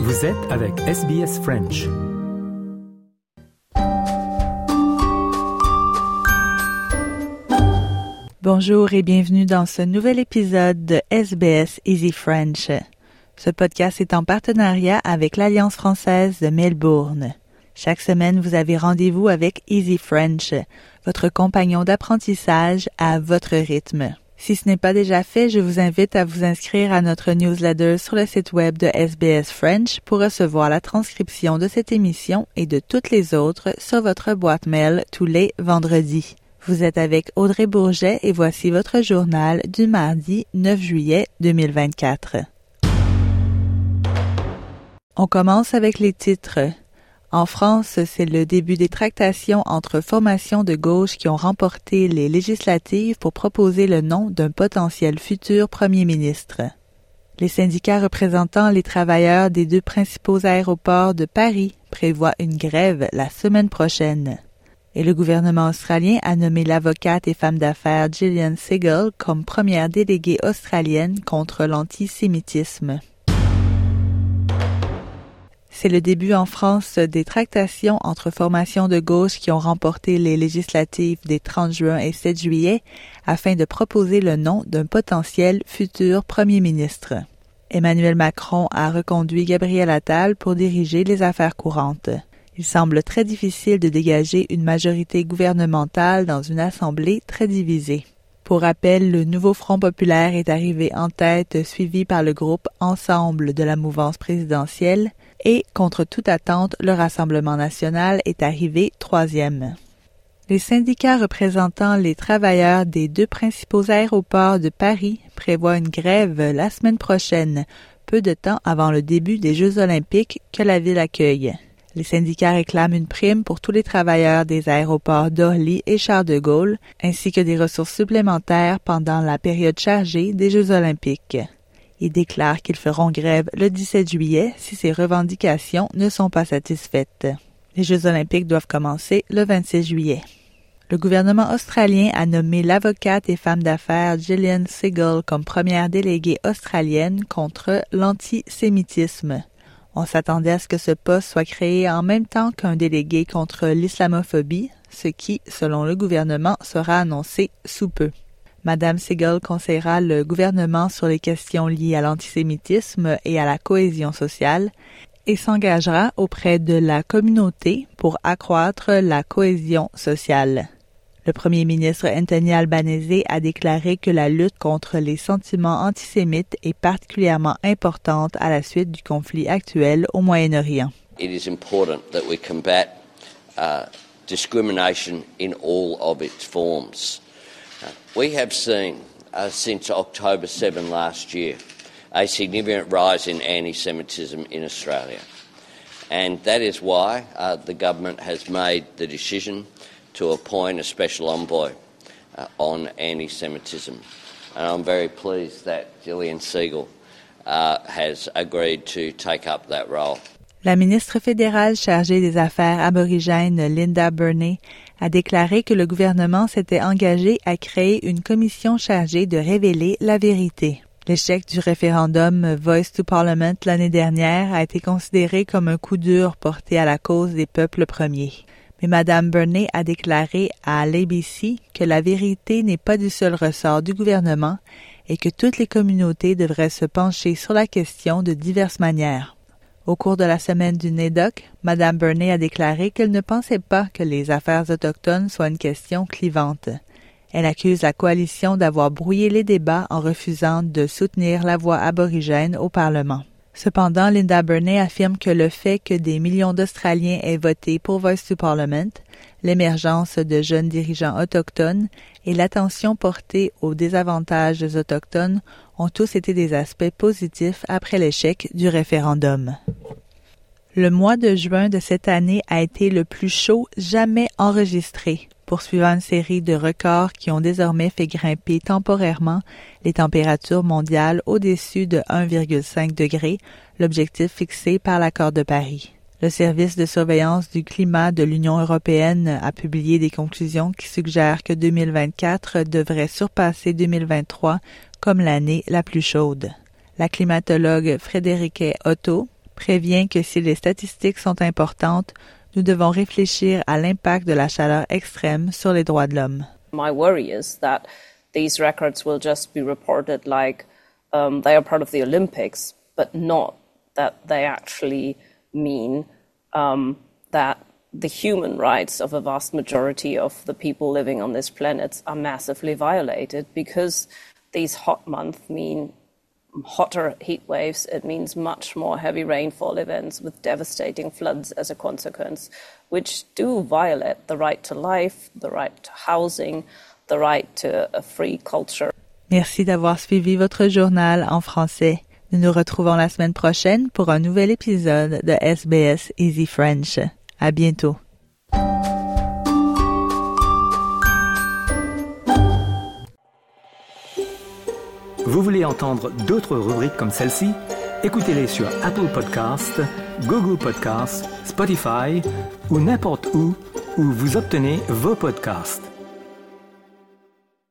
Vous êtes avec SBS French. Bonjour et bienvenue dans ce nouvel épisode de SBS Easy French. Ce podcast est en partenariat avec l'Alliance française de Melbourne. Chaque semaine, vous avez rendez-vous avec Easy French, votre compagnon d'apprentissage à votre rythme. Si ce n'est pas déjà fait, je vous invite à vous inscrire à notre newsletter sur le site web de SBS French pour recevoir la transcription de cette émission et de toutes les autres sur votre boîte mail tous les vendredis. Vous êtes avec Audrey Bourget et voici votre journal du mardi 9 juillet 2024. On commence avec les titres. En France, c'est le début des tractations entre formations de gauche qui ont remporté les législatives pour proposer le nom d'un potentiel futur premier ministre. Les syndicats représentant les travailleurs des deux principaux aéroports de Paris prévoient une grève la semaine prochaine. Et le gouvernement australien a nommé l'avocate et femme d'affaires Gillian Segal comme première déléguée australienne contre l'antisémitisme. C'est le début en France des tractations entre formations de gauche qui ont remporté les législatives des 30 juin et 7 juillet afin de proposer le nom d'un potentiel futur premier ministre. Emmanuel Macron a reconduit Gabriel Attal pour diriger les affaires courantes. Il semble très difficile de dégager une majorité gouvernementale dans une assemblée très divisée. Pour rappel, le nouveau Front populaire est arrivé en tête, suivi par le groupe Ensemble de la mouvance présidentielle, et, contre toute attente, le Rassemblement national est arrivé troisième. Les syndicats représentant les travailleurs des deux principaux aéroports de Paris prévoient une grève la semaine prochaine, peu de temps avant le début des Jeux olympiques que la ville accueille. Les syndicats réclament une prime pour tous les travailleurs des aéroports d'Orly et Charles de Gaulle, ainsi que des ressources supplémentaires pendant la période chargée des Jeux olympiques. Ils déclarent qu'ils feront grève le 17 juillet si ces revendications ne sont pas satisfaites. Les Jeux olympiques doivent commencer le 26 juillet. Le gouvernement australien a nommé l'avocate et femme d'affaires Gillian Segal comme première déléguée australienne contre l'antisémitisme. On s'attendait à ce que ce poste soit créé en même temps qu'un délégué contre l'islamophobie, ce qui, selon le gouvernement, sera annoncé sous peu. Madame Segal conseillera le gouvernement sur les questions liées à l'antisémitisme et à la cohésion sociale et s'engagera auprès de la communauté pour accroître la cohésion sociale. Le premier ministre Anthony Albanese a déclaré que la lutte contre les sentiments antisémites est particulièrement importante à la suite du conflit actuel au Moyen-Orient. It is important that we combat discrimination in all of its forms. We have seen, since October 7 last year, a significant rise in anti-Semitism in Australia. And that is why the government has made the decision to appoint a special envoy on anti-Semitism. And I'm very pleased that Gillian Segal has agreed to take up that role. La ministre fédérale chargée des Affaires aborigènes, Linda Burney, a déclaré que le gouvernement s'était engagé à créer une commission chargée de révéler la vérité. L'échec du référendum Voice to Parliament l'année dernière a été considéré comme un coup dur porté à la cause des peuples premiers. Mais Mme Burney a déclaré à l'ABC que la vérité n'est pas du seul ressort du gouvernement et que toutes les communautés devraient se pencher sur la question de diverses manières. Au cours de la semaine du NAIDOC, Mme Burney a déclaré qu'elle ne pensait pas que les affaires autochtones soient une question clivante. Elle accuse la coalition d'avoir brouillé les débats en refusant de soutenir la voix aborigène au Parlement. Cependant, Linda Burney affirme que le fait que des millions d'Australiens aient voté pour Voice to Parliament, l'émergence de jeunes dirigeants autochtones et l'attention portée aux désavantages des autochtones ont tous été des aspects positifs après l'échec du référendum. Le mois de juin de cette année a été le plus chaud jamais enregistré, poursuivant une série de records qui ont désormais fait grimper temporairement les températures mondiales au-dessus de 1,5 degré, l'objectif fixé par l'Accord de Paris. Le service de surveillance du climat de l'Union européenne a publié des conclusions qui suggèrent que 2024 devrait surpasser 2023 comme l'année la plus chaude. La climatologue Friederike Otto prévient que si les statistiques sont importantes, nous devons réfléchir à l'impact de la chaleur extrême sur les droits de l'homme. My worry is that these records will just be reported like they are part of the Olympics, but not that they actually mean that the human rights of a vast majority of the people living on this planet are massively violated, because these hot months mean hotter heat waves. It means much more heavy rainfall events with devastating floods as a consequence, which do violate the right to life, the right to housing, the right to a free culture. Merci d'avoir suivi votre journal en français. Nous nous retrouvons la semaine prochaine pour un nouvel épisode de SBS Easy French. À bientôt. Vous voulez entendre d'autres rubriques comme celle-ci? Écoutez-les sur Apple Podcasts, Google Podcasts, Spotify ou n'importe où vous obtenez vos podcasts.